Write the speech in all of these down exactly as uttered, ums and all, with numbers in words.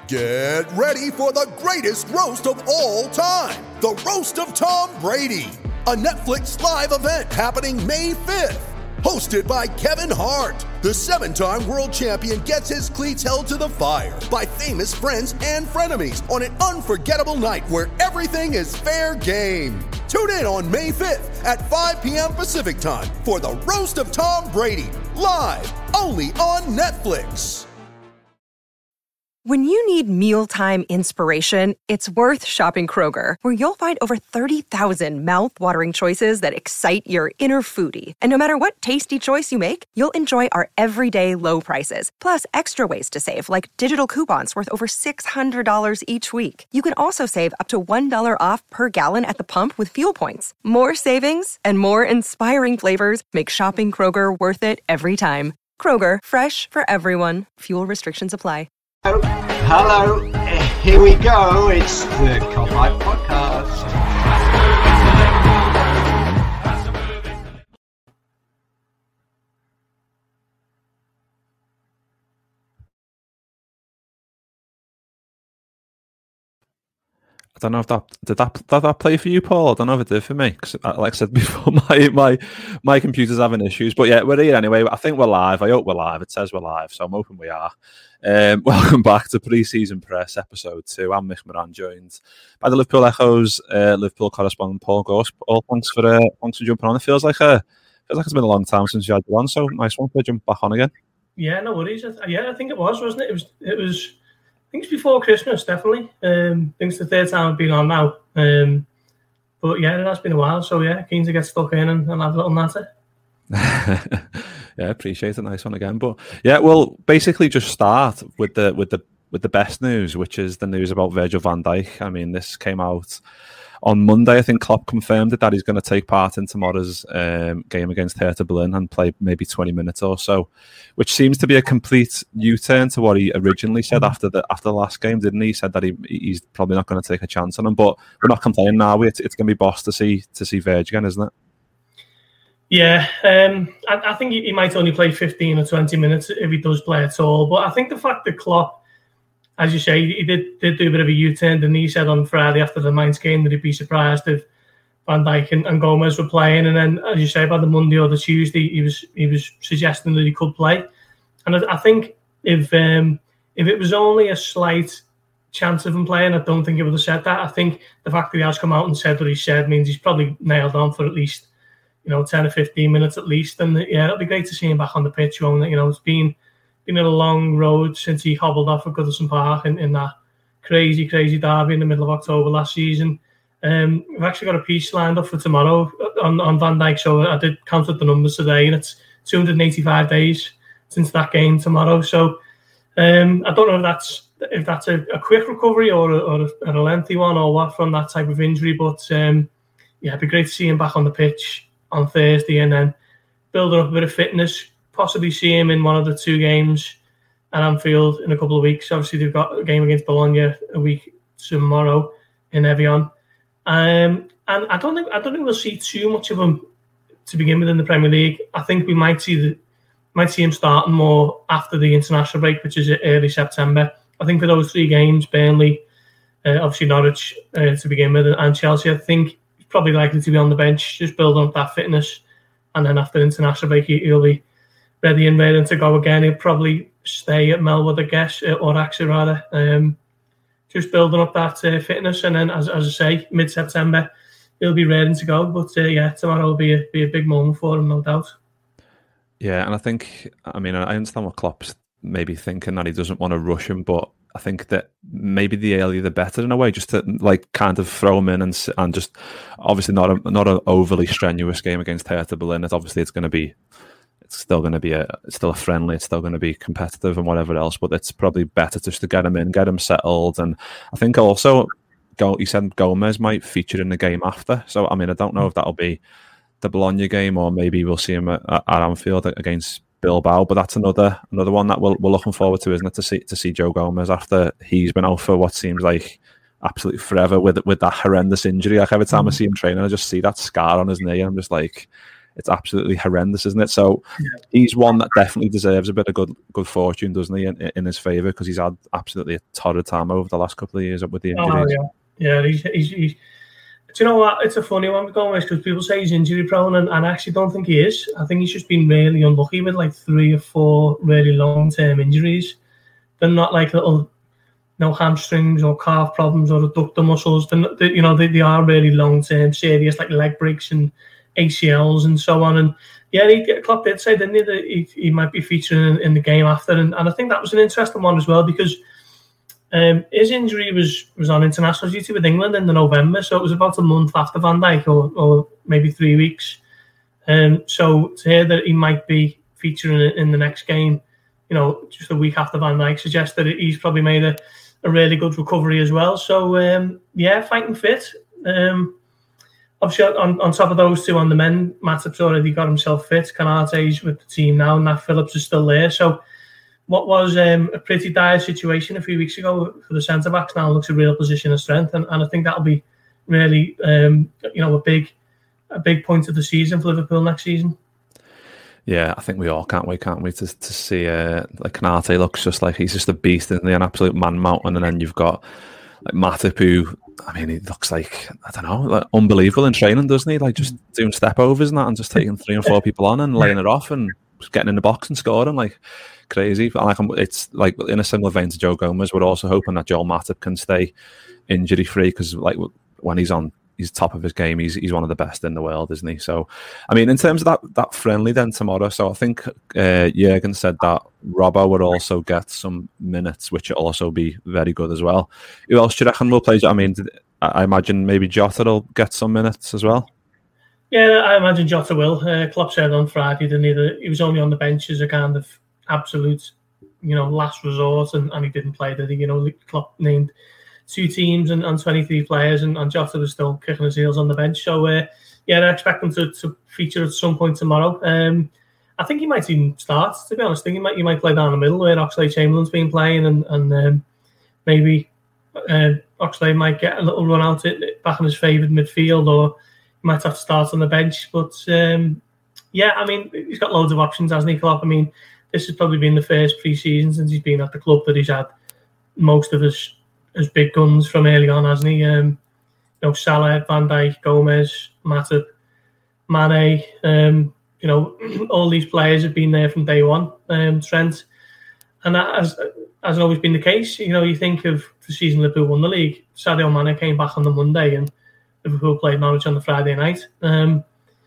Get ready for the greatest roast of all time, the Roast of Tom Brady, a Netflix live event happening May fifth. Hosted by Kevin Hart, the seven-time world champion gets his cleats held to the fire by famous friends and frenemies on an unforgettable night where everything is fair game. Tune in on May fifth at five p.m. Pacific time for the Roast of Tom Brady, live only on Netflix. When you need mealtime inspiration, it's worth shopping Kroger, where you'll find over thirty thousand mouth-watering choices that excite your inner foodie. And no matter what tasty choice you make, you'll enjoy our everyday low prices, plus extra ways to save, like digital coupons worth over six hundred dollars each week. You can also save up to one dollar off per gallon at the pump with fuel points. More savings and more inspiring flavors make shopping Kroger worth it every time. Kroger, fresh for everyone. Fuel restrictions apply. Oh, hello, here we go. It's the Cop Hype Podcast. I don't know if that did that did that play for you, Paul. I don't know if it did for me, because like I said before, my my my computer's having issues. But yeah, we're here anyway. I think we're live. I hope we're live. It says we're live, so I'm hoping we are. Um, welcome back to Pre-Season Press, episode two. I'm Mick Moran, joined by the Liverpool Echo's uh, Liverpool correspondent Paul Gorst. Paul, thanks for uh, thanks for jumping on. It feels like a feels like it's been a long time since you had you on, so nice one to jump back on again. Yeah, no worries. Yeah, I think it was, wasn't it? It was. It was. I think it's before Christmas, definitely. Um, I think it's the third time I've been on now. Um, but yeah, it has been a while. So yeah, keen to get stuck in and, and have a little natter. Yeah, appreciate it. Nice one again. But yeah, we'll basically just start with the with the with the best news, which is the news about Virgil van Dijk. I mean, this came out on Monday. I think Klopp confirmed it, that he's going to take part in tomorrow's um, game against Hertha Berlin and play maybe twenty minutes or so, which seems to be a complete U-turn to what he originally said after the after the last game, didn't he? He said that he he's probably not going to take a chance on him, but we're not complaining now. It's, it's going to be boss to see to see Virg again, isn't it? Yeah, um, I, I think he, he might only play fifteen or twenty minutes if he does play at all. But I think the fact that Klopp, as you say, he did, did do a bit of a U-turn, and he said on Friday after the Mainz game that he'd be surprised if Van Dijk and, and Gomez were playing. And then, as you say, by the Monday or the Tuesday, he was he was suggesting that he could play. And I, I think if um, if it was only a slight chance of him playing, I don't think he would have said that. I think the fact that he has come out and said what he said means he's probably nailed on for at least, you know, ten or fifteen minutes at least. And yeah, it'll be great to see him back on the pitch. You know, it's been been a long road since he hobbled off at Goodison Park in, in that crazy, crazy derby in the middle of October last season. Um, we've actually got a piece lined up for tomorrow on, on Van Dijk, so I did count up the numbers today, and it's two hundred eighty-five days since that game tomorrow. So um, I don't know if that's if that's a, a quick recovery or a, or a, a lengthy one or what from that type of injury, but um, yeah, it'd be great to see him back on the pitch on Thursday and then building up a bit of fitness. Possibly see him in one of the two games at Anfield in a couple of weeks. Obviously, they've got a game against Bologna a week tomorrow in Evian, um, and I don't think I don't think we'll see too much of him to begin with in the Premier League. I think we might see the might see him starting more after the international break, which is early September. I think for those three games, Burnley, uh, obviously Norwich uh, to begin with, and Chelsea, I think he's probably likely to be on the bench, just building up that fitness, and then after the international break, he'll be ready and ready to go again. He'll probably stay at Melwood, I guess, or actually rather, um, just building up that uh, fitness. And then, as, as I say, mid-September, he'll be ready to go. But uh, yeah, tomorrow will be a, be a big moment for him, no doubt. Yeah, and I think, I mean, I understand what Klopp's maybe thinking, that he doesn't want to rush him, but I think that maybe the earlier the better in a way, just to like kind of throw him in and and just obviously not a not an overly strenuous game against Hertha Berlin. It's obviously it's going to be. It's still going to be a, it's still a friendly. It's still going to be competitive and whatever else. But it's probably better just to get him in, get him settled. And I think also, go. He said Gomez might feature in the game after. So I mean, I don't know if that'll be the Bologna game or maybe we'll see him at, at Anfield against Bilbao. But that's another another one that we're, we're looking forward to, isn't it? To see to see Joe Gomez after he's been out for what seems like absolutely forever with with that horrendous injury. Like every time I see him training, I just see that scar on his knee, and I'm just like, it's absolutely horrendous, isn't it? So yeah. he's one that definitely deserves a bit of good good fortune, doesn't he, in, in his favour, because he's had absolutely a torrid time over the last couple of years with the injuries. Oh, yeah, yeah. He's, he's, he's, do you know what? It's a funny one going with, because people say he's injury prone, and, and I actually don't think he is. I think he's just been really unlucky with like three or four really long term injuries. They're not like little. No hamstrings or calf problems or adductor muscles. They're, they, you know, they, they are really long-term, serious, like leg breaks and A C Ls and so on. And yeah, he, Klopp did say, didn't he, that he, he might be featuring in, in the game after. And, and I think that was an interesting one as well, because um, his injury was, was on international duty with England in the November, so it was about a month after Van Dijk, or, or maybe three weeks. Um, so to hear that he might be featuring in, in the next game, you know, just a week after Van Dijk, suggests that he's probably made a a really good recovery as well. So, um, yeah, fighting fit. Um, obviously, on, on top of those two on the men, Matip's already got himself fit. Konaté's with the team now. Nat Phillips is still there. So what was um, a pretty dire situation a few weeks ago for the centre-backs now looks a real position of strength. And, and I think that'll be really, um, you know, a big a big point of the season for Liverpool next season. Yeah, I think we all can't wait, can't we, to to see uh, like Konaté looks just like he's just a beast, isn't he? An absolute man mountain. And then you've got like Matip, who, I mean, he looks like, I don't know, like unbelievable in training, doesn't he? Like just doing step overs and that, and just taking three and four people on and laying it off and just getting in the box and scoring like crazy. And like it's like in a similar vein to Joe Gomez, we're also hoping that Joel Matip can stay injury free, because like when he's on. He's top of his game. He's he's one of the best in the world, isn't he? So, I mean, in terms of that that friendly then tomorrow, so I think uh, Jurgen said that Robbo would also get some minutes, which will also be very good as well. Who else do you reckon will play? I mean, I imagine maybe Jota will get some minutes as well. Yeah, I imagine Jota will. Uh, Klopp said on Friday, didn't he, that he was only on the bench as a kind of absolute, you know, last resort, and, and he didn't play, did he? You know, Klopp named two teams and, and twenty-three players, and, and Jota was still kicking his heels on the bench. So, uh, yeah, I expect him to, to feature at some point tomorrow. Um, I think he might even start, to be honest. I think he might, he might play down the middle where Oxlade-Chamberlain's been playing, and, and um, maybe uh, Oxlade might get a little run out it, back in his favoured midfield, or he might have to start on the bench. But, um, yeah, I mean, he's got loads of options, hasn't he, Klopp? I mean, this has probably been the first pre-season since he's been at the club that he's had most of his his big guns from early on, hasn't he? Um, you know, Salah, Van Dijk, Gomez, Matip, Mane. Um, you know, all these players have been there from day one. Um, Trent, and that has hasn't always been the case. You know, you think of the season Liverpool won the league. Sadio Mane came back on the Monday, and Liverpool played Norwich on the Friday night. Um,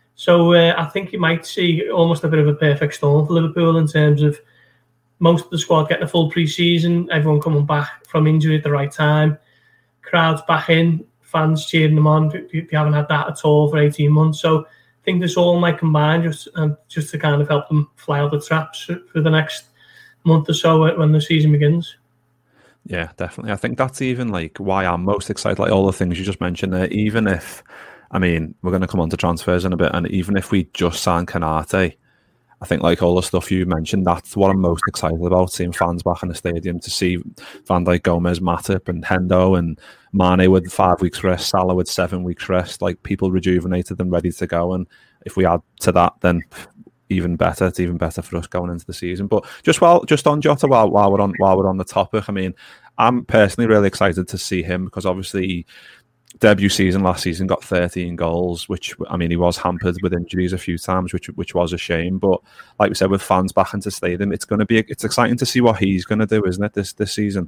so uh, I think you might see almost a bit of a perfect storm for Liverpool in terms of most of the squad getting a full pre-season, everyone coming back from injury at the right time, crowds back in, fans cheering them on. They haven't had that at all for eighteen months. So I think this all might combine just um, just to kind of help them fly out the traps for the next month or so when the season begins. Yeah, definitely. I think that's even like why I'm most excited, like all the things you just mentioned there. Even if, I mean, we're going to come on to transfers in a bit, and even if we just sign Konaté, I think like all the stuff you mentioned, that's what I'm most excited about, seeing fans back in the stadium, to see Van Dijk, Gomez, Matip and Hendo and Mane with five weeks rest, Salah with seven weeks rest, like people rejuvenated and ready to go. And if we add to that, then even better. It's even better for us going into the season. But just while just on Jota, while, while we're on while we're on the topic, I mean, I'm personally really excited to see him, because obviously debut season last season got thirteen goals, which, I mean, he was hampered with injuries a few times, which which was a shame. But like we said, with fans back into stadium, it's going to be it's exciting to see what he's going to do, isn't it, this this season?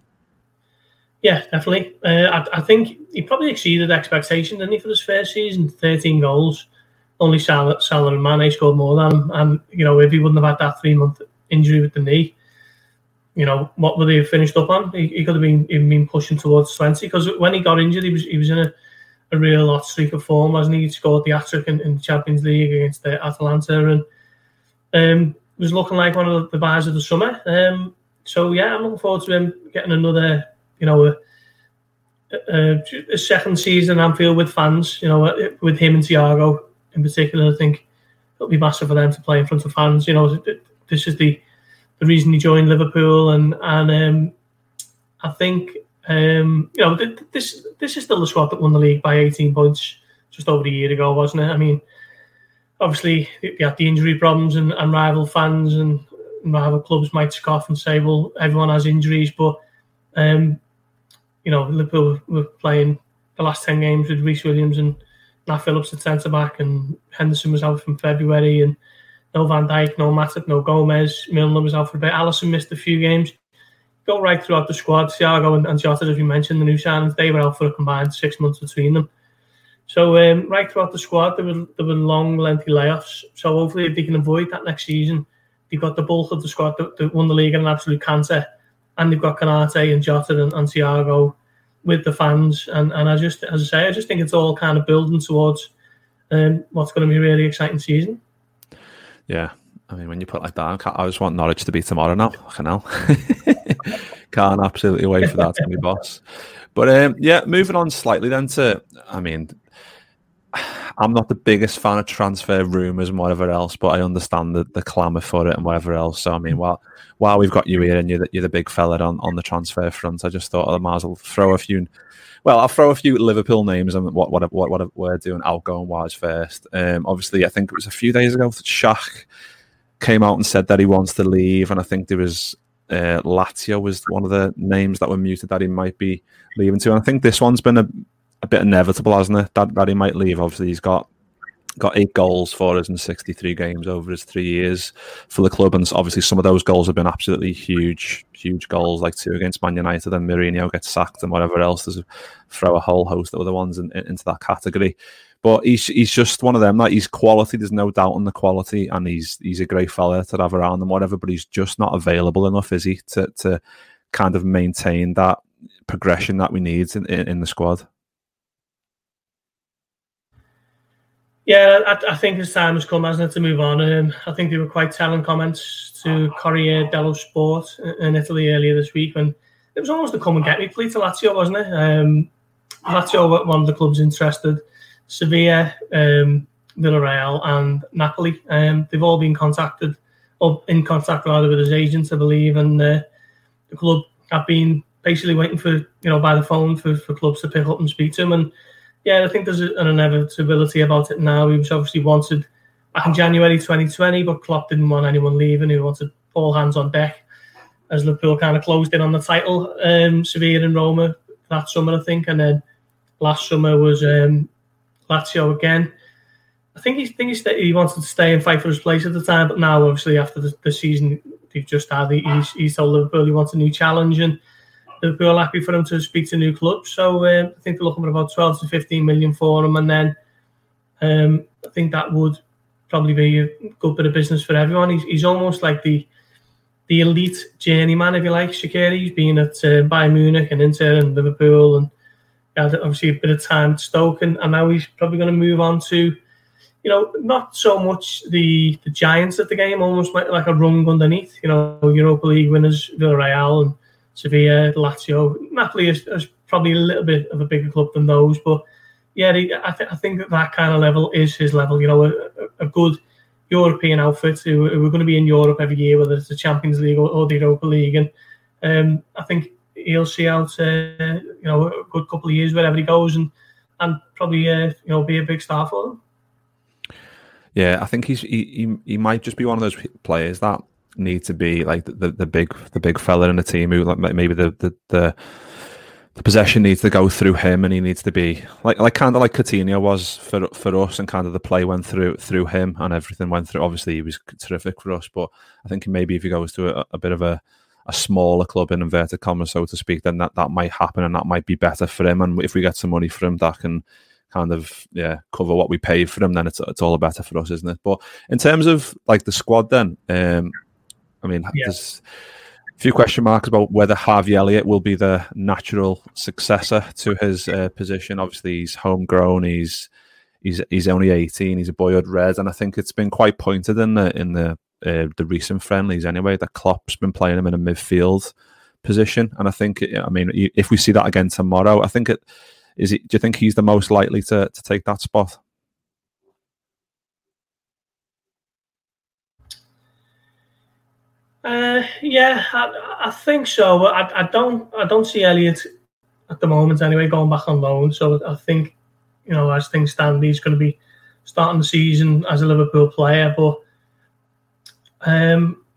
Yeah, definitely. Uh, I, I think he probably exceeded expectation, didn't he, for his first season? thirteen goals. Only Salah, Salah and Mane scored more than him. And, you know, if he wouldn't have had that three-month injury with the knee, you know, what would he have finished up on? He, he could have been even been pushing towards twenty, because when he got injured, he was he was in a, a real hot streak of form, wasn't he? He scored the hat-trick in, in the Champions League against the Atalanta, and um, was looking like one of the buys of the summer. Um, so, yeah, I'm looking forward to him getting another, you know, a, a, a second season at Anfield with fans, you know, with him and Thiago in particular. I think it'll be massive for them to play in front of fans. You know, this is the the reason he joined Liverpool, and and um, I think um, you know this this is still the squad that won the league by eighteen points just over a year ago, wasn't it? I mean, obviously you have the injury problems, and, and rival fans and rival clubs might scoff and say, well, everyone has injuries, but um, you know, Liverpool were playing the last ten games with Reece Williams and Nat Phillips at centre back, and Henderson was out from February, and no Van Dijk, no Matip, no Gomez. Milner was out for a bit. Alisson missed a few games. Go right throughout the squad. Thiago and, and Jota, as we mentioned, the new signings, they were out for a combined six months between them. So um, right throughout the squad, there were there were long, lengthy layoffs. So hopefully, if they can avoid that next season, they've got the bulk of the squad that, that won the league in an absolute canter, and they've got Konate and Jota and, and Thiago with the fans. And and I just, as I say, I just think it's all kind of building towards um, what's going to be a really exciting season. Yeah. I mean, when you put it like that, I just want Norwich to be tomorrow now. Fucking hell. Can't absolutely wait for that to be boss. But um, yeah, moving on slightly then to, I mean, I'm not the biggest fan of transfer rumours and whatever else, but I understand the, the clamour for it and whatever else. So, I mean, while, while we've got you here and you're the, you're the big fella on, on the transfer front, I just thought I might as well throw a few... Well, I'll throw a few Liverpool names and what what what, what we're doing outgoing wise first. Um, obviously, I think it was a few days ago that Shaq came out and said that he wants to leave, and I think there was uh, Lazio was one of the names that were muted that he might be leaving to. And I think this one's been a, a bit inevitable, hasn't it? That that he might leave. Obviously, he's got got eight goals for us in sixty-three games over his three years for the club, and obviously some of those goals have been absolutely huge, huge goals, like two against Man United, and Mourinho gets sacked and whatever else. There's a, throw a whole host of other ones in, in, into that category. But he's he's just one of them. Like, he's quality. There's no doubt on the quality, and he's he's a great fella to have around and whatever. But he's just not available enough, is he, to to kind of maintain that progression that we need in, in, in the squad. Yeah, I, I think his time has come, hasn't it, to move on. Um, I think they were quite telling comments to Corriere dello Sport in Italy earlier this week, when it was almost a come and get me plea to Lazio, wasn't it? Um, Lazio were one of the clubs interested. Sevilla, um, Villarreal, and Napoli. Um, they've all been contacted, or in contact rather, with his agents, I believe, and uh, the club have been basically waiting for, you know, by the phone for, for clubs to pick up and speak to him. And yeah, I think there's an inevitability about it now. He was obviously wanted back in January twenty twenty, but Klopp didn't want anyone leaving. He wanted all hands on deck as Liverpool kind of closed in on the title. Um, Sevilla and Roma that summer, I think, and then last summer was um, Lazio again. I think he think he, st- he wanted to stay and fight for his place at the time, but now obviously after the, the season they've just had, he's, he's told Liverpool he wants a new challenge, and Liverpool are happy for him to speak to new clubs. So uh, I think they're looking at about twelve to fifteen million for him, and then um, I think that would probably be a good bit of business for everyone. He's, he's almost like the the elite journeyman, if you like. Shaqiri, he's been at uh, Bayern Munich and Inter and Liverpool, and had obviously a bit of time at Stoke, and, and now he's probably going to move on to, you know, not so much the, the giants of the game, almost like, like a rung underneath, you know, Europa League winners, Villarreal and Sevilla, Lazio. Napoli is, is probably a little bit of a bigger club than those, but yeah, they, I, th- I think that that kind of level is his level. You know, a, a good European outfit who, who are going to be in Europe every year, whether it's the Champions League or, or the Europa League, and um, I think he'll see out uh, you know, a good couple of years wherever he goes, and and probably uh, you know, be a big star for them. Yeah, I think he's he, he he might just be one of those players that need to be like the, the big the big fella in the team who, like, maybe the, the the the possession needs to go through him, and he needs to be like like kind of like Coutinho was for for us, and kind of the play went through through him and everything went through. Obviously, he was terrific for us, but I think maybe if he goes to a, a bit of a a smaller club in inverted commas, so to speak, then that, that might happen, and that might be better for him. And if we get some money for him, that can kind of yeah cover what we paid for him, then it's it's all better for us, isn't it? But in terms of like the squad, then um, I mean, yeah. there's a few question marks about whether Harvey Elliott will be the natural successor to his uh, position. Obviously, he's homegrown. He's he's he's only eighteen. He's a boyhood red, and I think it's been quite pointed in the in the uh, the recent friendlies anyway that Klopp's been playing him in a midfield position. And I think, I mean, if we see that again tomorrow, I think it is. It, do you think he's the most likely to to take that spot? Uh, yeah, I, I think so. But I, I don't, I don't see Elliott at the moment anyway going back on loan. So I think, you know, as things stand, he's going to be starting the season as a Liverpool player, but um,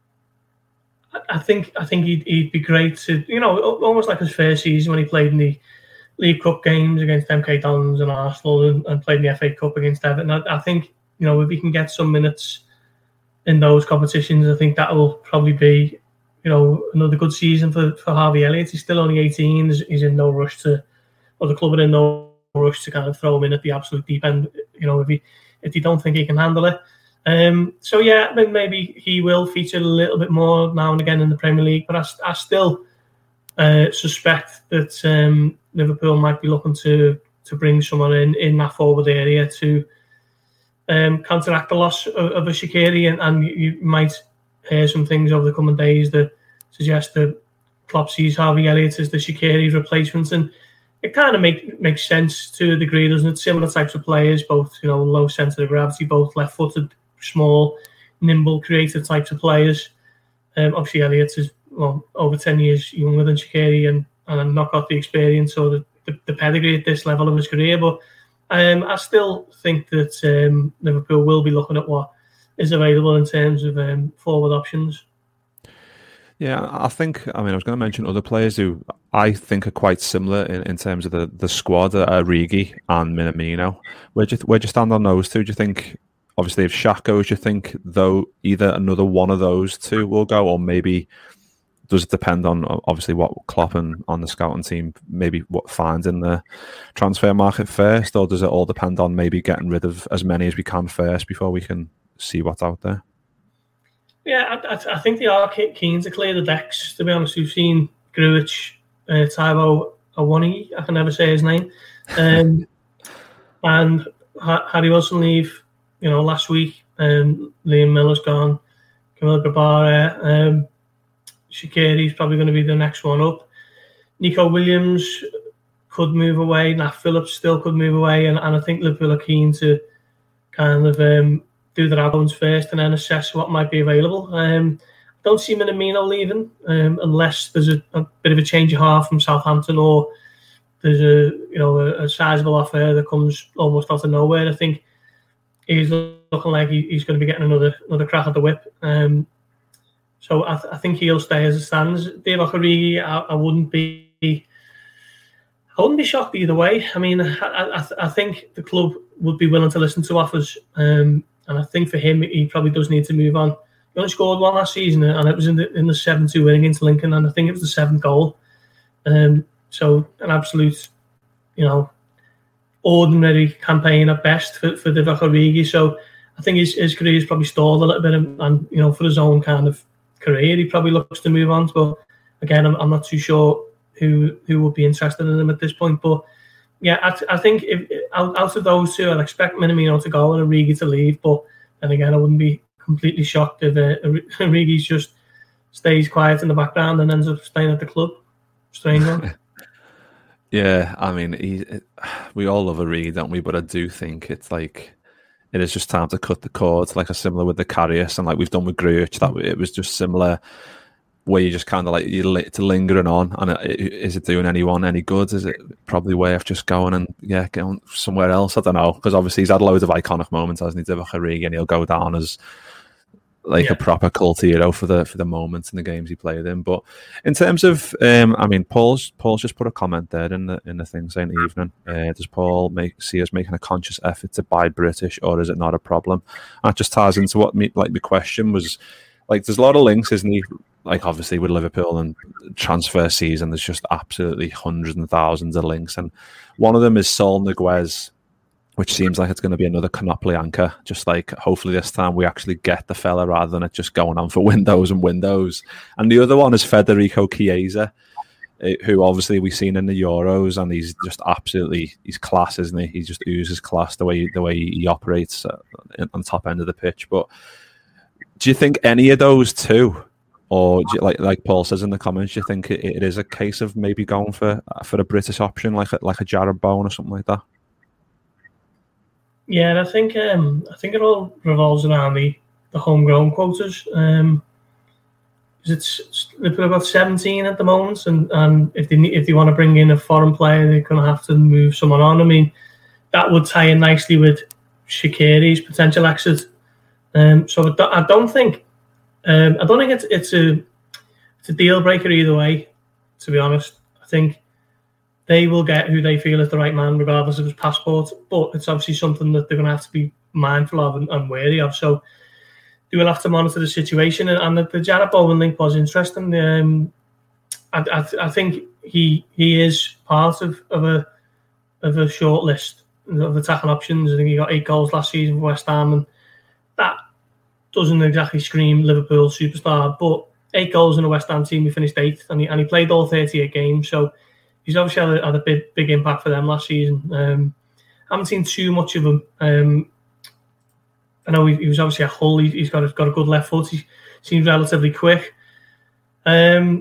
I, I think I think he'd, he'd be great to, you know, almost like his first season when he played in the League Cup games against M K Dons and Arsenal, and, and played in the F A Cup against Everton. I, I think, you know, if he can get some minutes in those competitions, I think that will probably be, you know, another good season for, for Harvey Elliott. He's still only eighteen. He's, he's in no rush to, or the club are in no rush to kind of throw him in at the absolute deep end, you know, if he if you don't think he can handle it. Um, so yeah, maybe he will feature a little bit more now and again in the Premier League, but I, I still uh, suspect that um, Liverpool might be looking to to bring someone in in that forward area to um, counteract the loss of, of a Shaqiri, and, and you might hear some things over the coming days that suggest that Klopp sees Harvey Elliott as the Shaqiri replacement, and it kind of make, makes sense to a degree, doesn't it? Similar types of players, both, you know, low centre of gravity, both left-footed, small, nimble, creative types of players. Um, obviously, Elliott is well over ten years younger than Shaqiri, and and not got the experience or the, the, the pedigree at this level of his career. But um, I still think that um, Liverpool will be looking at what is available in terms of um, forward options. Yeah, I think, I mean, I was going to mention other players who I think are quite similar in, in terms of the, the squad, uh, Origi and Minamino. Where do you, where do you stand on those two? Do you think, obviously, if Shaq goes, do you think, though, either another one of those two will go, or maybe does it depend on, obviously, what Klopp and on the scouting team, maybe what finds in the transfer market first, or does it all depend on maybe getting rid of as many as we can first before we can see what's out there? Yeah, I, I think they are keen to clear the decks, to be honest. We've seen Grujic, uh, Taiwo Awoniyi, I can never say his name, um, and ha- Harry Wilson leave, you know, last week. Um, Liam Miller's gone, Kamil Grabara, um, Shaqiri's probably going to be the next one up. Nico Williams could move away, Nat Phillips still could move away, and, and I think Liverpool are keen to kind of um, do their albums first and then assess what might be available. Um, don't see Minamino leaving um, unless there's a, a bit of a change of heart from Southampton, or there's a you know a, a sizable offer that comes almost out of nowhere. I think he's looking like he, he's going to be getting another another crack at the whip. Um, so I, th- I think he'll stay as it stands. Dave Origi, I, I wouldn't be I wouldn't be shocked either way. I mean, I, I, I think the club would be willing to listen to offers. Um, And I think for him, he probably does need to move on. He only scored one last season, and it was in the in the seven two win against Lincoln, and I think it was the seventh goal. Um, so an absolute, you know, ordinary campaign at best for, for Divock Origi. So I think his, his career's probably stalled a little bit, and, and, you know, for his own kind of career, he probably looks to move on. But again, I'm, I'm not too sure who who would be interested in him at this point. But yeah, I, I think if, out, out of those two, I'd expect Minamino to go and Origi to leave. But then again, I wouldn't be completely shocked if uh, Origi just stays quiet in the background and ends up staying at the club. Strange one. Yeah, I mean, he, we all love Origi, don't we? But I do think it's like it is just time to cut the cord, like a similar with the Karius, and like we've done with Grujic. That it was just similar, where you just kind of like you're to lingering on, and it, is it doing anyone any good? Is it probably worth just going and yeah, going somewhere else? I don't know, because obviously he's had loads of iconic moments, hasn't he, Divock Origi, and he'll go down as like yeah. a proper cult hero for the for the moments and the games he played in. But in terms of, um, I mean, Paul's Paul's just put a comment there in the in the thing saying evening. Uh, does Paul make see us making a conscious effort to buy British, or is it not a problem? And that just ties into what me like the question was. Like, there's a lot of links, isn't he? Like, obviously, with Liverpool and transfer season, there's just absolutely hundreds and thousands of links. And one of them is Saul Niguez, which seems like it's going to be another Canoply anchor. Just like, hopefully this time we actually get the fella rather than it just going on for windows and windows. And the other one is Federico Chiesa, who obviously we've seen in the Euros, and he's just absolutely, he's class, isn't he? He just oozes class the way, the way he operates on the top end of the pitch. But do you think any of those two, or do you, like like Paul says in the comments, do you think it, it is a case of maybe going for for a British option, like a, like a Jarrod Bowen or something like that? Yeah, I think um, I think it all revolves around the, the homegrown quotas. Um, it's, it's they've got about seventeen at the moment, and, and if they need, if they want to bring in a foreign player, they're going to have to move someone on. I mean, that would tie in nicely with Shaqiri's potential exit. Um, so I don't, I don't think um, I don't think it's it's a it's a deal breaker either way. To be honest, I think they will get who they feel is the right man, regardless of his passport. But it's obviously something that they're going to have to be mindful of and, and wary of. So they will have to monitor the situation. And, and the, the Jarrod Bowen link was interesting. Um, I, I, I think he he is part of, of a of a short list of attacking options. I think he got eight goals last season for West Ham, and that doesn't exactly scream Liverpool superstar. But eight goals in a West Ham team, he finished eighth, and he, and he played all thirty-eight games. So he's obviously had a, had a big big impact for them last season. Um, I haven't seen too much of him. Um, I know he, he was obviously a Hull. He, he's got a, got a good left foot. He seems relatively quick. Um,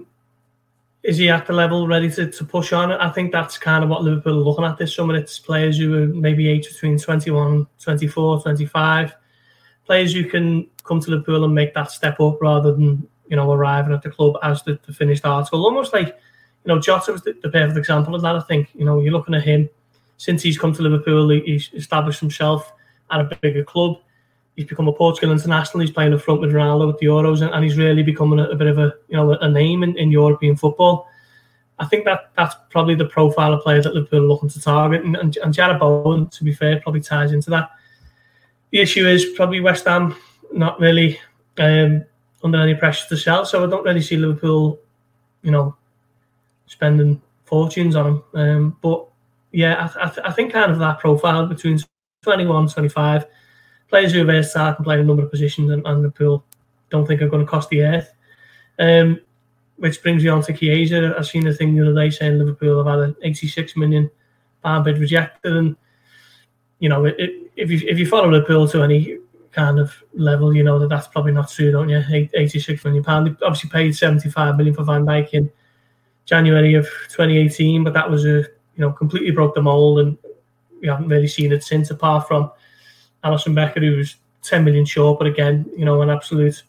is he at the level ready to, to push on? I think that's kind of what Liverpool are looking at this summer. It's players who are maybe aged between twenty-one, twenty-four, twenty-five. Players who can come to Liverpool and make that step up rather than, you know, arriving at the club as the, the finished article. Almost like, you know, Jota was the, the perfect example of that, I think. You know, you're looking at him. Since he's come to Liverpool, he's established himself at a bigger club. He's become a Portugal international. He's playing up front with Ronaldo with the Euros, and, and he's really becoming a, a bit of a, you know, a name in, in European football. I think that that's probably the profile of player that Liverpool are looking to target, and, and, and Jarrod Bowen, to be fair, probably ties into that. The issue is probably West Ham not really um, under any pressure to sell, so I don't really see Liverpool, you know, spending fortunes on him. Um, but yeah, I, th- I think kind of that profile between twenty-one, twenty-five. Players who are versatile can play in a number of positions, and, and Liverpool don't think are going to cost the earth. Um, which brings me on to Chiesa. I've seen a thing the other day saying Liverpool have had an eighty-six million pound bid rejected, and you know, it, it, if you if you follow Liverpool to any kind of level, you know that that's probably not true, don't you? eighty-six million pound. They obviously paid seventy-five million for Van Dijk in January of twenty eighteen, but that was a, you know, completely broke the mould, and we haven't really seen it since, apart from Alisson Becker, who was ten million short, but again, you know, an absolute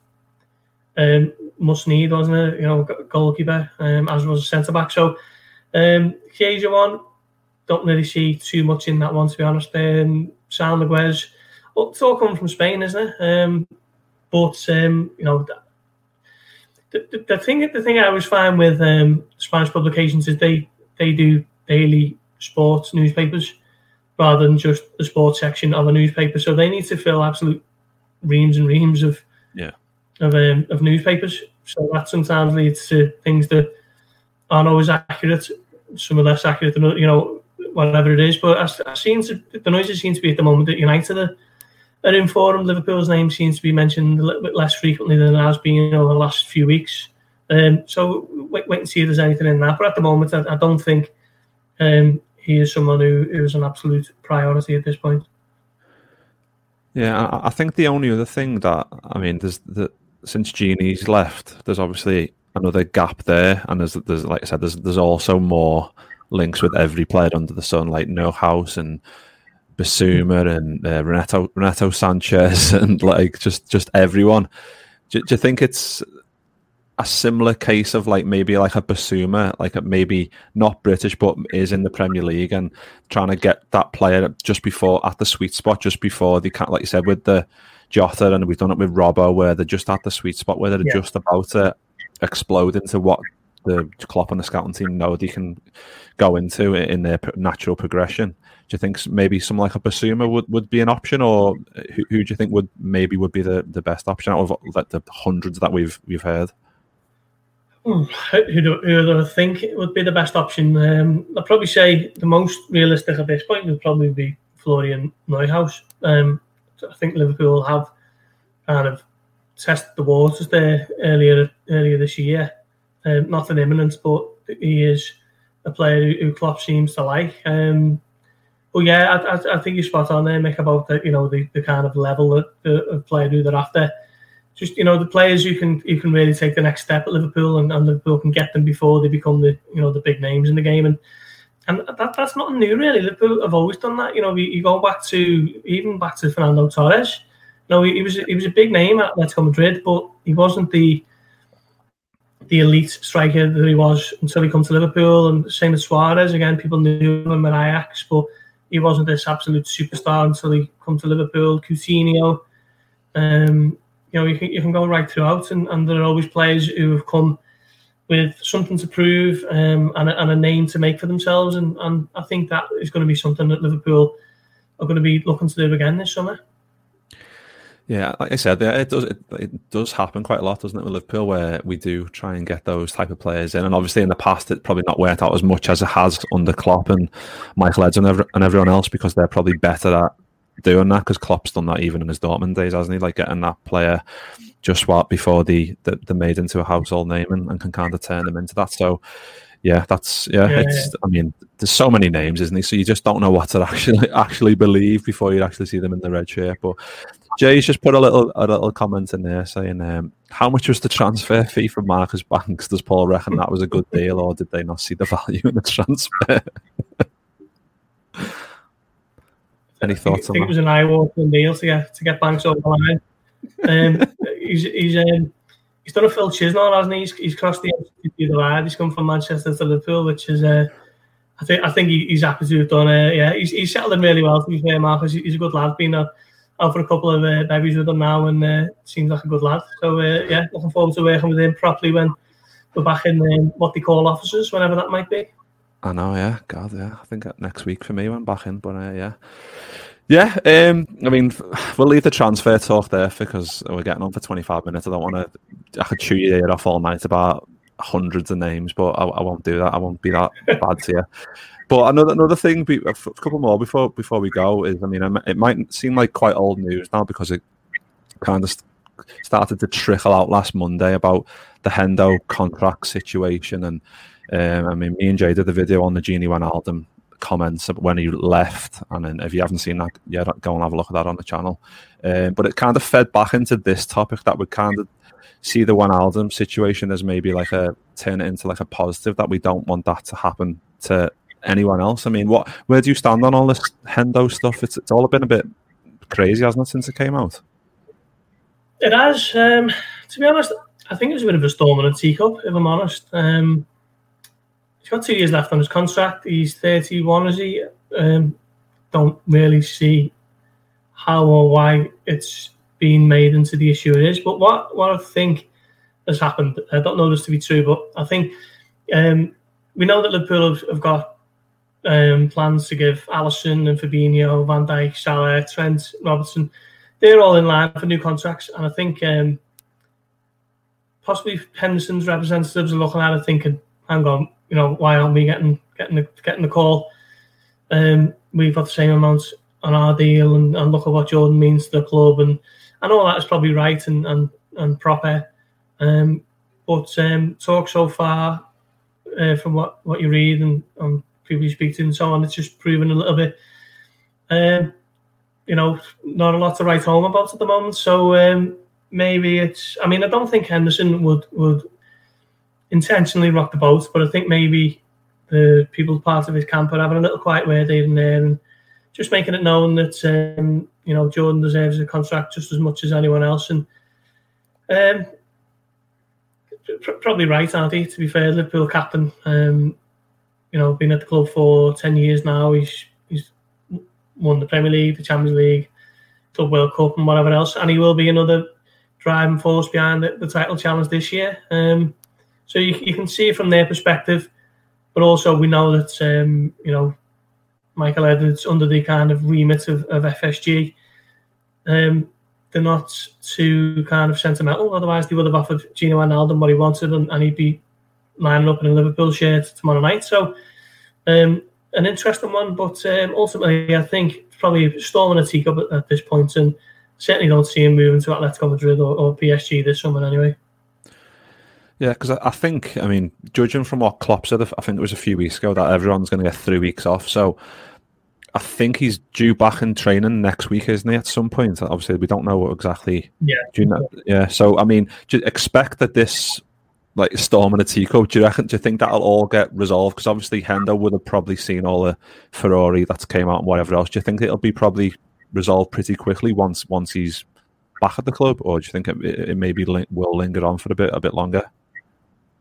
um, must need, wasn't it? You know, goalkeeper, um, as was a centre back. So, um, Chiesa one, don't really see too much in that one, to be honest. Um, Sal Niguez, well, it's all coming from Spain, isn't it? Um, but um, you know, the, the, the thing, the thing I always find with um, Spanish publications is they they do daily sports newspapers, rather than just the sports section of a newspaper. So they need to fill absolute reams and reams of yeah of um, of newspapers. So that sometimes leads to things that aren't always accurate. Some are less accurate than, you know, whatever it is. But I, I seem to, the noises seem to be at the moment that United are, are informed. Liverpool's name seems to be mentioned a little bit less frequently than it has been over the last few weeks. Um, so wait, wait and see if there's anything in that. But at the moment, I, I don't think um, he is someone who, who is an absolute priority at this point. Yeah, I, I think the only other thing that, I mean, there's the since Gini's left, there's obviously another gap there, and there's, there's like I said, there's there's also more links with every player under the sun, like Neuhaus and Bissouma and uh, Renato Renato Sanchez, and like just just everyone. Do, do you think it's a similar case of like maybe like a Bissouma, like a, maybe not British but is in the Premier League, and trying to get that player just before at the sweet spot, just before they can't, like you said, with the Jota, and we've done it with Robbo, where they're just at the sweet spot where they're yeah. just about to explode into what the Klopp and the scouting team know they can go into in their natural progression. Do you think maybe someone like a Bissouma would, would be an option, or who, who do you think would maybe would be the, the best option out of like the hundreds that we've we've heard? Who do, who do I think would be the best option? Um, I'd probably say the most realistic at this point would probably be Florian Neuhaus. Um, I think Liverpool have kind of tested the waters there earlier earlier this year. Um, nothing imminent, but he is a player who, who Klopp seems to like. Um, but yeah, I, I, I think you're spot on there, Mick, about the, you know, the, the kind of level that the of player who they're after. Just, you know, the players who can you can really take the next step at Liverpool, and, and Liverpool can get them before they become the, you know, the big names in the game. And and that that's nothing new, really. Liverpool have always done that. You know, you, you go back to even back to Fernando Torres. You know, he, he was he was a big name at Atletico Madrid, but he wasn't the the elite striker that he was until he come to Liverpool. And same with Suarez. Again, people knew him at Ajax, but he wasn't this absolute superstar until he come to Liverpool. Coutinho, um, you know, you can you can go right throughout, and, and there are always players who have come with something to prove um, and, a, and a name to make for themselves, and, and I think that is going to be something that Liverpool are going to be looking to do again this summer. Yeah, like I said, it does it, it does happen quite a lot, doesn't it, with Liverpool, where we do try and get those type of players in, and obviously in the past it's probably not worked out as much as it has under Klopp and Michael Edson and, every, and everyone else, because they're probably better at doing that, because Klopp's done that even in his Dortmund days, hasn't he? Like getting that player just what before the the, the made into a household name and, and can kind of turn them into that. So yeah, that's yeah. yeah it's yeah. I mean, there's so many names, isn't he? So you just don't know what to actually actually believe before you actually see them in the red shirt. But Jay's just put a little a little comment in there saying, um, "How much was the transfer fee from Marcus Banks? Does Paul reckon that was a good deal, or did they not see the value in the transfer?" Any thoughts I on think that? It was an eye-watering deal to get to get Banks over the line. Um, he's he's um, he's done a Phil Chisnall, hasn't he? He's, he's crossed the divide. He's come from Manchester to Liverpool, which is uh, I think I think he, he's happy to have done it. Yeah, he's he's settled in really well. To be fair, Marcus, he's a good lad. Been uh, out for a couple of uh, babies with him now, and uh, seems like a good lad. So uh, yeah, looking forward to working with him properly when we're back in um, what they call offices, whenever that might be. I know, yeah, God, yeah. I think next week for me when I'm back in, but uh, yeah. Yeah, um, I mean, we'll leave the transfer talk there because we're getting on for twenty-five minutes. I don't want to, I could chew your ear off all night about hundreds of names, but I, I won't do that. I won't be that bad to you. But another another thing, a couple more before before we go is, I mean, it might seem like quite old news now because it kind of started to trickle out last Monday about the Hendo contract situation. And um, I mean, me and Jay did the video on the Gini Wijnaldum comments when he left, and then if you haven't seen that yet, go and have a look at that on the channel. Um, but it kind of fed back into this topic that we kind of see the Wijnaldum situation as maybe like a turn it into like a positive, that we don't want that to happen to anyone else. I mean, what where do you stand on all this Hendo stuff? It's it's all been a bit crazy, hasn't it, since it came out? It has. Um, to be honest, I think it was a bit of a storm in a teacup, if I'm honest. Um, He's got two years left on his contract. He's thirty-one, is he? Um, don't really see how or why it's been made into the issue it is. But what, what I think has happened, I don't know this to be true, but I think um, we know that Liverpool have, have got um, plans to give Alisson and Fabinho, Van Dijk, Salah, Trent, Robertson, they're all in line for new contracts. And I think um, possibly Henderson's representatives are looking at it thinking, hang on, you know, why aren't we getting getting the getting the call? Um, we've got the same amount on our deal, and, and look at what Jordan means to the club, and I know that is probably right and and, and proper. Um, but um, talk so far uh, from what, what you read and, and people you speak to and so on, it's just proven a little bit, um, you know, not a lot to write home about at the moment. So um, maybe it's. I mean, I don't think Henderson would would. intentionally rock the boat, but I think maybe the people part of his camp are having a little quiet word here and there, and just making it known that um, you know, Jordan deserves a contract just as much as anyone else. And um, pr- probably right, aren't he? To be fair, Liverpool captain, um, you know, been at the club for ten years now. He's he's won the Premier League, the Champions League, Club World Cup, and whatever else, and he will be another driving force behind the, the title challenge this year. Um, So you, you can see it from their perspective, but also we know that um, you know, Michael Edwards under the kind of remit of, of F S G. Um, they're not too kind of sentimental. Otherwise, they would have offered Gini Wijnaldum what he wanted, and, and he'd be lining up in a Liverpool shirt tomorrow night. So um, an interesting one, but um, ultimately, I think it's probably a storm in a teacup at, at this point, and certainly don't see him moving to Atletico Madrid or, or P S G this summer anyway. Yeah, because I think, I mean, judging from what Klopp said, I think it was a few weeks ago that everyone's going to get three weeks off. So I think he's due back in training next week, isn't he, at some point? Obviously, we don't know what exactly. Yeah. Do you know? Yeah. So, I mean, do you expect that this, like, storm in a teacup, do you reckon, do you think that'll all get resolved? Because obviously, Hendo would have probably seen all the Ferrari that's came out and whatever else. Do you think it'll be probably resolved pretty quickly once once he's back at the club? Or do you think it, it maybe li- will linger on for a bit a bit longer?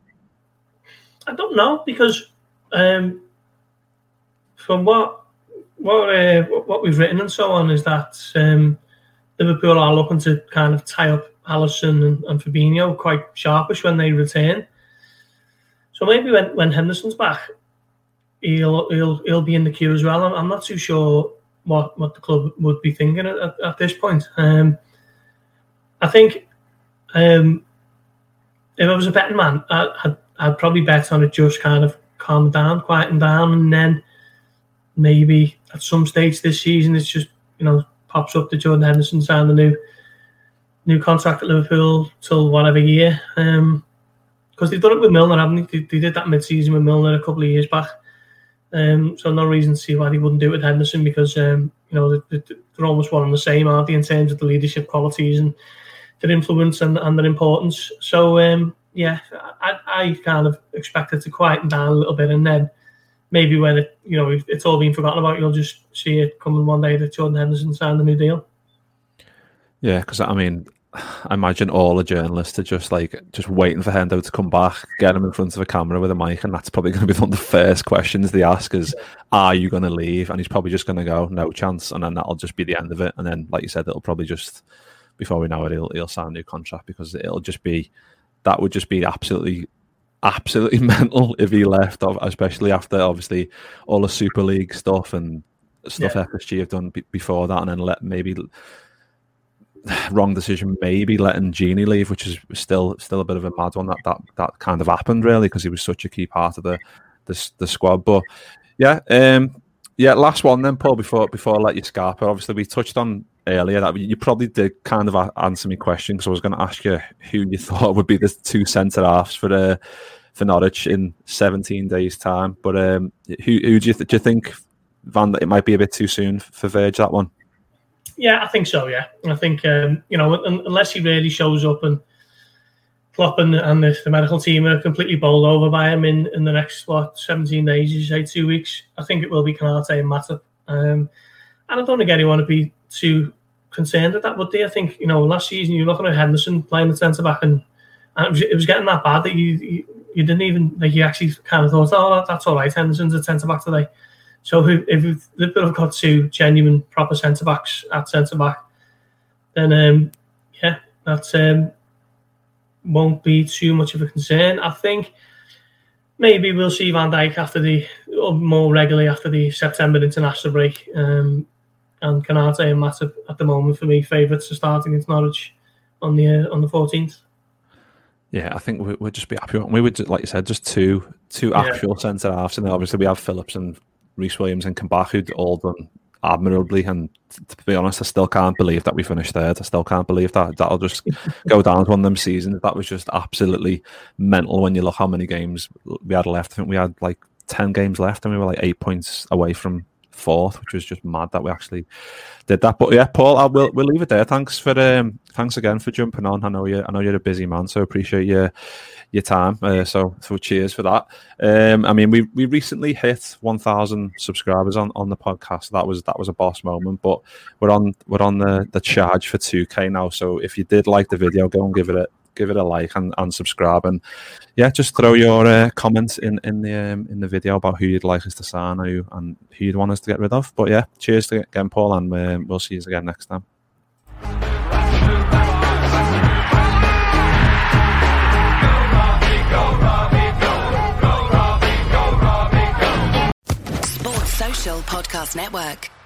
I don't know, because um, from what what uh, what we've written and so on is that um, Liverpool are looking to kind of tie up Alisson and, and Fabinho quite sharpish when they return. So maybe when, when Henderson's back, he'll he'll he'll be in the queue as well. I'm, I'm not too sure what, what the club would be thinking at, at, at this point. Um, I think um, if I was a betting man, I, I'd, I'd probably bet on it just kind of calm down, quieten down, and then maybe at some stage this season it's just, you know, pops up to Jordan Henderson signed the new new contract at Liverpool till whatever year. Um, because they've done it with Milner, haven't they? They, they did that mid-season with Milner a couple of years back. Um, so no reason to see why they wouldn't do it with Henderson, because um, you know they, they're almost one and the same, aren't they, in terms of the leadership qualities and their influence and, and their importance. So um, yeah, I, I kind of expect it to quieten down a little bit, and then maybe when it, you know, it's all been forgotten about, you'll just see it coming one day that Jordan Henderson signed a new deal. Yeah, because I mean, I imagine all the journalists are just like just waiting for Hendo to come back, get him in front of a camera with a mic, and that's probably going to be one of the first questions they ask is, "Are you going to leave?" And he's probably just going to go, "No chance," and then that'll just be the end of it. And then, like you said, it'll probably just, before we know it, he'll he'll sign a new contract, because it'll just be, that would just be absolutely. absolutely mental if he left, especially after obviously all the Super League stuff and stuff yeah. F S G have done b- before that, and then let maybe wrong decision, maybe letting Gini leave, which is still still a bit of a mad one that that, that kind of happened, really, because he was such a key part of the the, the squad. But yeah, um, yeah, last one then, Paul, before before I let you scarper. Obviously, we touched on earlier that you probably did kind of answer my question, because I was going to ask you who you thought would be the two centre halves for the for Norwich in seventeen days' time. But um, who who do you th- do you think, Van, that it might be a bit too soon for Virg, that one? Yeah, I think so. Yeah, I think um, you know, unless he really shows up and Klopp and, and the, the medical team are completely bowled over by him in, in the next what seventeen days, you say two weeks. I think it will be Konate and Matip. Um, and I don't think anyone would be too concerned with that, would they? I think, you know, last season you're looking at Henderson playing the centre back, and, and it, was, it was getting that bad that you, you you didn't even, like, you actually kind of thought, oh, that's all right, Henderson's a centre back today. So if, if Liverpool have got two genuine proper centre backs at centre back, then um, yeah, that um, won't be too much of a concern. I think maybe we'll see Van Dijk after the, or more regularly after the September international break. Um, and Konate and Matip at the moment for me favourites to start against Norwich on the uh, on the fourteenth. Yeah, I think we, we'd just be happy. We would, like you said, just two two actual yeah. centre halves, and then obviously we have Phillips and Reece Williams and Kambach, who'd all done admirably. And to be honest, I still can't believe that we finished third. I still can't believe that that'll just go down to one of them seasons. That was just absolutely mental when you look how many games we had left. I think we had like ten games left, and we were like eight points away from fourth, which was just mad that we actually did that. But yeah, Paul, I will we'll leave it there. Thanks for um, thanks again for jumping on. I know you I know you're a busy man, so appreciate your your time. Uh, so so cheers for that. Um, I mean, we we recently hit one thousand subscribers on, on the podcast. That was that was a boss moment. But we're on we're on the, the charge for two K now. So if you did like the video, go and give it a give it a like and, and subscribe, and yeah, just throw your uh, comments in in the um, in the video about who you'd like us to sign, who and who you'd want us to get rid of. But yeah, cheers to again, Paul, and um, we'll see you again next time. Sports Social Podcast Network.